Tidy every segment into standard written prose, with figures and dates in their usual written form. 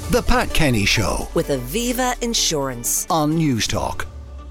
The Pat Kenny Show with Aviva Insurance on News Talk.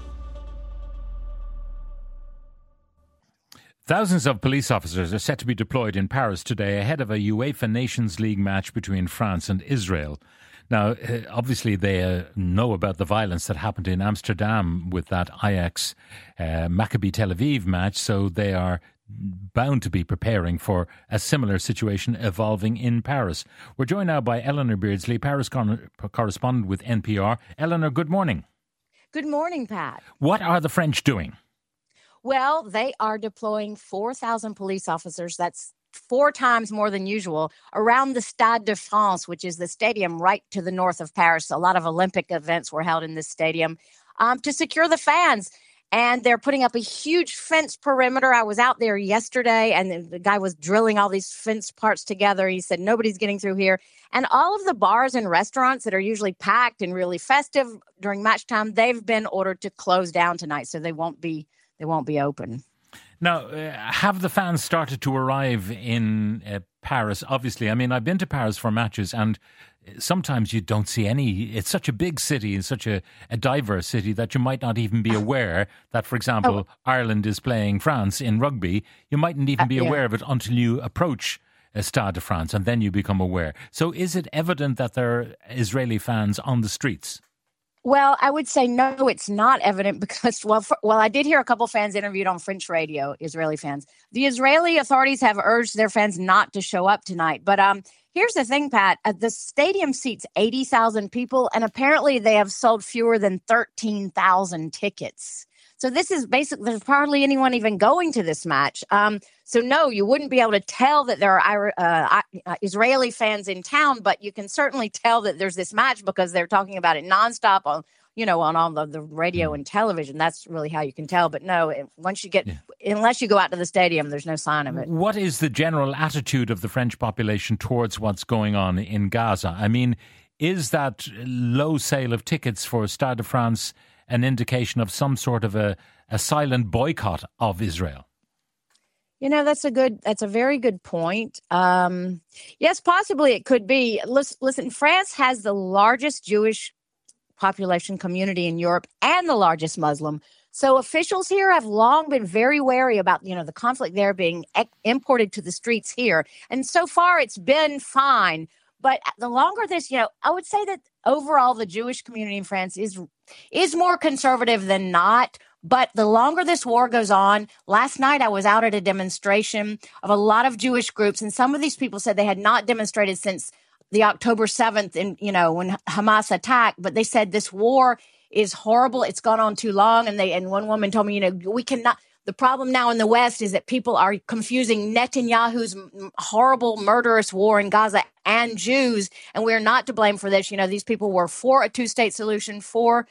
Thousands of police officers are set to be deployed in Paris today ahead of a UEFA Nations League match between France and Israel. Now, obviously, they know about the violence that happened in Amsterdam with that Ajax Maccabi Tel Aviv match, so they are bound to be preparing for a similar situation evolving in Paris. We're joined now by Eleanor Beardsley, Paris correspondent with NPR. Eleanor, good morning. Good morning, Pat. What are the French doing? Well, they are deploying 4,000 police officers. That's 4 times more than usual around the Stade de France, which is the stadium right to the north of Paris. A lot of Olympic events were held in this stadium to secure the fans. And they're putting up a huge fence perimeter. I was out there yesterday, and the guy was drilling all these fence parts together. He said, nobody's getting through here. And all of the bars and restaurants that are usually packed and really festive during match time, they've been ordered to close down tonight, so they won't be open. Now, have the fans started to arrive in Paris? Obviously, I mean, I've been to Paris for matches, and sometimes you don't see any. It's such a big city and such a diverse city that you might not even be aware that, for example, Ireland is playing France in rugby. You mightn't even be aware of it until you approach Stade de France, and then you become aware. So is it evident that there are Israeli fans on the streets? Well, I would say no, it's not evident because, I did hear a couple fans interviewed on French radio, Israeli fans. The Israeli authorities have urged their fans not to show up tonight. But here's the thing, Pat. The stadium seats 80,000 people, and apparently they have sold fewer than 13,000 tickets. So this is basically, there's hardly anyone even going to this match. So no, you wouldn't be able to tell that there are Israeli fans in town, but you can certainly tell that there's this match because they're talking about it nonstop on all the radio and television. That's really how you can tell. But no, unless you go out to the stadium, there's no sign of it. What is the general attitude of the French population towards what's going on in Gaza? I mean, is that low sale of tickets for Stade de France an indication of some sort of a silent boycott of Israel? That's a very good point. Yes, possibly it could be. Listen, France has the largest Jewish population community in Europe and the largest Muslim. So officials here have long been very wary about, the conflict there being imported to the streets here. And so far it's been fine. But the longer this, I would say that overall the Jewish community in France is more conservative than not. But the longer this war goes on, last night I was out at a demonstration of a lot of Jewish groups, and some of these people said they had not demonstrated since the October 7th, when Hamas attacked. But they said this war is horrible; it's gone on too long. And one woman told me, we cannot. The problem now in the West is that people are confusing Netanyahu's horrible, murderous war in Gaza and Jews, and we're not to blame for this. These people were for a 2-state solution, for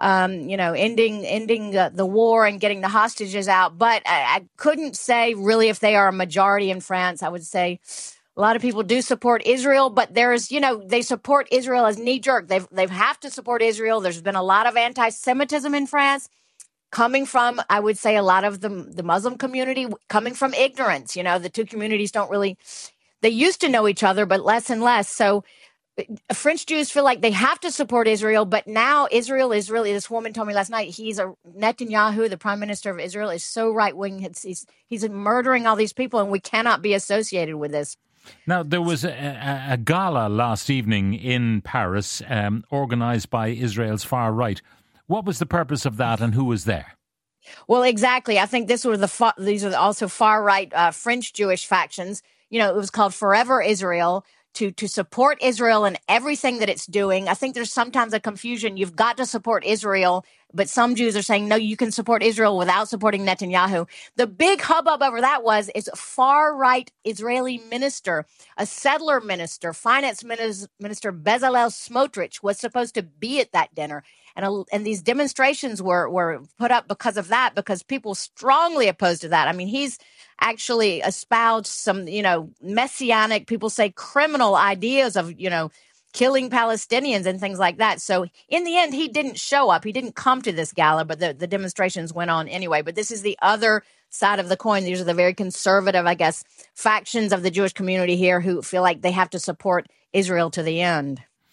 ending the war and getting the hostages out. But I couldn't say really if they are a majority in France. I would say a lot of people do support Israel, but there's, they support Israel as knee jerk. They have to support Israel. There's been a lot of anti-Semitism in France, coming from, I would say, a lot of the Muslim community, coming from ignorance. The two communities they used to know each other, but less and less. So French Jews feel like they have to support Israel, but now Israel is really, this woman told me last night, Netanyahu, the prime minister of Israel, is so right-wing. He's murdering all these people, and we cannot be associated with this. Now, there was a gala last evening in Paris organised by Israel's far right. What was the purpose of that, and who was there? Well, exactly. I think these are also far-right French Jewish factions. It was called Forever Israel, to support Israel and everything that it's doing. I think there's sometimes a confusion. You've got to support Israel, but some Jews are saying, no, you can support Israel without supporting Netanyahu. The big hubbub over that is a far-right Israeli minister, a settler minister, finance minister Bezalel Smotrich was supposed to be at that dinner. And these demonstrations were put up because of that, because people strongly opposed to that. I mean, he's actually espoused some, messianic, people say criminal ideas of, killing Palestinians and things like that. So in the end, he didn't show up. He didn't come to this gala, but the demonstrations went on anyway. But this is the other side of the coin. These are the very conservative, I guess, factions of the Jewish community here who feel like they have to support Israel to the end.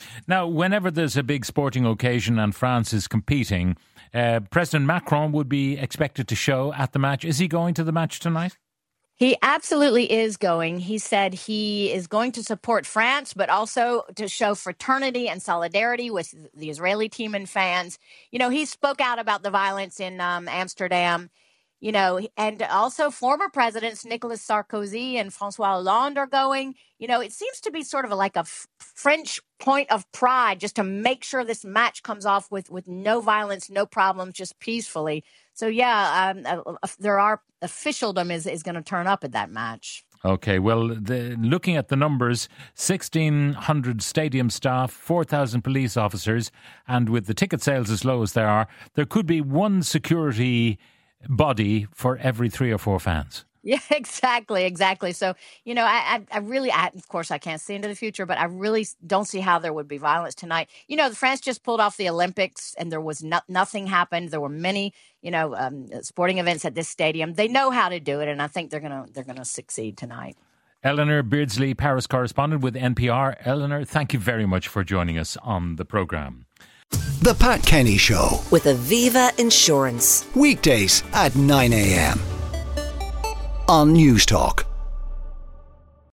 Now, whenever there's a big sporting occasion and France is competing, President Macron would be expected to show at the match. Is he going to the match tonight? He absolutely is going. He said he is going to support France, but also to show fraternity and solidarity with the Israeli team and fans. You know, he spoke out about the violence in Amsterdam, you know, and also former presidents Nicolas Sarkozy and Francois Hollande are going. You know, it seems to be sort of like a French point of pride just to make sure this match comes off with no violence, no problems, just peacefully. So, yeah, there are officialdom is going to turn up at that match. Okay, well, looking at the numbers, 1,600 stadium staff, 4,000 police officers, and with the ticket sales as low as they are, there could be one security body for every 3 or 4 fans. Yeah, exactly. So, you know, I really, of course, I can't see into the future, but I really don't see how there would be violence tonight. You know, France just pulled off the Olympics and there was nothing happened. There were many, you know, sporting events at this stadium. They know how to do it, and I think they're gonna succeed tonight. Eleanor Beardsley, Paris correspondent with NPR. Eleanor, thank you very much for joining us on the programme. The Pat Kenny Show. With Aviva Insurance. Weekdays at 9 a.m. on News Talk.